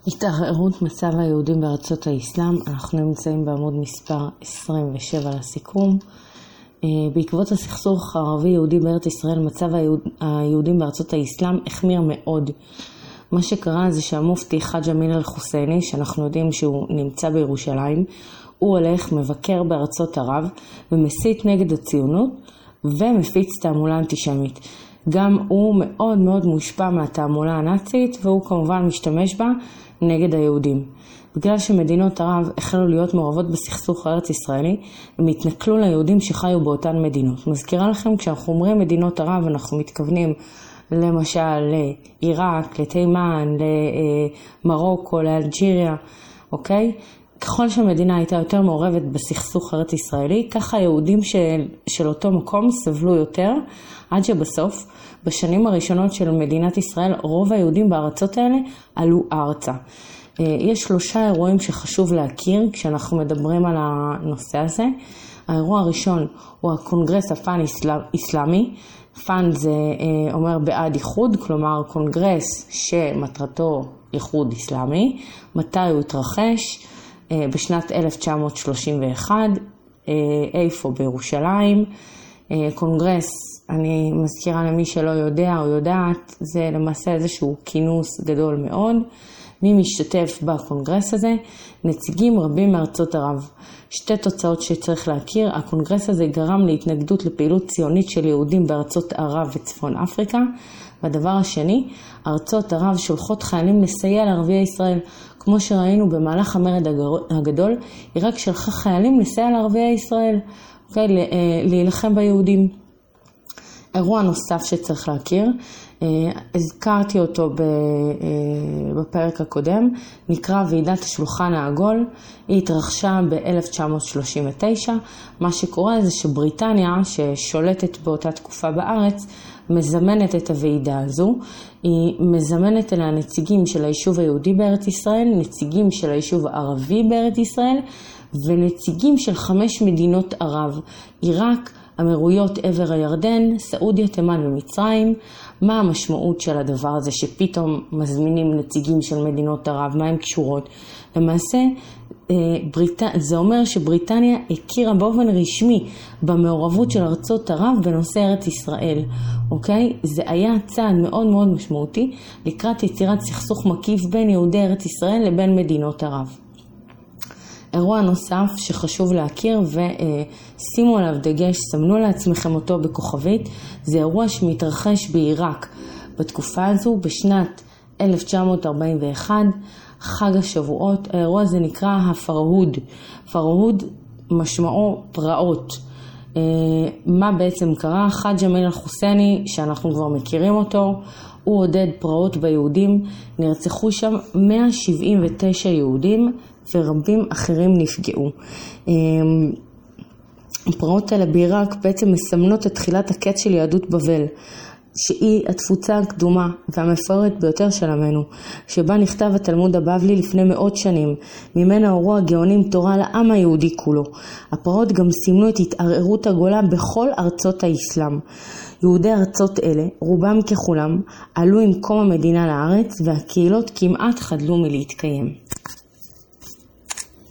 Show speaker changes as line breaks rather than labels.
התערערות מצב היהודים בארצות האסלאם. אנחנו נמצאים בעמוד מספר 27 לסיכום. בעקבות הסכסוך הערבי-יהודי בארץ ישראל, מצב היהודים בארצות האסלאם החמיר מאוד. מה שקרה זה שהמופתי חאג' אמין אל-חוסייני, שאנחנו יודעים שהוא נמצא בירושלים, הוא הולך, מבקר בארצות ערב ומסית נגד הציונות ומפיץ תעמולה אנטישמית. גם הוא מאוד מאוד מושפע מהתעמולה הנאצית, והוא כמובן משתמש בה נגד היהודים. בגלל שמדינות ערב החלו להיות מעורבות בסכסוך הארץ ישראלי, הם התנכלו ליהודים שחיו באותן מדינות. מזכירה לכם, כשאנחנו אומרים מדינות ערב, אנחנו מתכוונים למשל לעיראק, לתימן, למרוקו, לאלג'יריה, אוקיי? ככל שהמדינה הייתה יותר מעורבת בסכסוך הארץ ישראלי, ככה היהודים של אותו מקום סבלו יותר, עד שבסוף, בשנים הראשונות של מדינת ישראל, רוב היהודים בארצות האלה עלו ארצה. יש 3 אירועים שחשוב להכיר כשאנחנו מדברים על הנושא הזה. האירוע הראשון הוא הקונגרס הפן-אסלאמי. פן זה אומר בעד איחוד, כלומר קונגרס שמטרתו איחוד אסלאמי. מתי הוא התרחש? בשנת 1931, איפה? בירושלים. קונגרס, אני מזכירה למי שלא יודע או יודעת, זה למעשה איזשהו כינוס גדול מאוד. מי משתתף בקונגרס הזה? נציגים רבים מארצות ערב. 2 תוצאות שצריך להכיר: הקונגרס הזה גרם להתנגדות לפעילות ציונית של יהודים בארצות ערב וצפון אפריקה. והדבר השני, ארצות ערב שולחות חיילים לסייע לערביי ישראל. כמו שראינו במהלך המרד הגדול, עיראק שלחה חיילים לסייע לערביי ישראל, להילחם ביהודים. אירוע נוסף שצריך להכיר, הזכרתי אותו בפרק הקודם, נקרא ועידת השולחן העגול. היא התרחשה ב-1939. מה שקורה זה שבריטניה, ששולטת באותה תקופה בארץ, מזמנת את הוועידה הזו. היא מזמנת אליה נציגים של היישוב היהודי בארץ ישראל, נציגים של היישוב הערבי בארץ ישראל, ונציגים של 5 מדינות ערב: עיראק, אמירויות עבר הירדן, סעודיה, תימן ומצרים. מה המשמעות של הדבר הזה שפתאום מזמינים נציגים של מדינות ערב? מה הן קשורות? למעשה, זה אומר שבריטניה הכירה באופן רשמי במעורבות של ארצות ערב בנושא ארץ ישראל. אוקיי? זה היה צעד מאוד מאוד משמעותי לקראת יצירת סכסוך מקיף בין יהודי ארץ ישראל לבין מדינות ערב. אירוע נוסף שחשוב להכיר ושימו עליו דגש, סמנו לעצמכם אותו בכוכבית, זה אירוע שמתרחש בעיראק בתקופה הזו בשנת 1941, חג השבועות. האירוע הזה נקרא הפרהוד. פרהוד משמעו פרעות. מה בעצם קרה? חאג' אמין אל-חוסייני, שאנחנו כבר מכירים אותו, הוא עודד פרעות ביהודים. נרצחו שם 179 יהודים ורבים אחרים נפגעו. הפרעות האלה בעיראק בעצם מסמנות את תחילת הקץ של יהדות בבל, שהיא התפוצה הקדומה והמפוארת ביותר של עמנו, שבה נכתב התלמוד הבבלי לפני 100 שנים. ממנה הורו הגאונים תורה לעם היהודי כולו. הפרעות גם סימנו את התערערות הגולה בכל ארצות האסלאם. יהודי ארצות אלה, רובם ככולם, עלו עם קום המדינה לארץ, והקהילות כמעט חדלו מלהתקיים.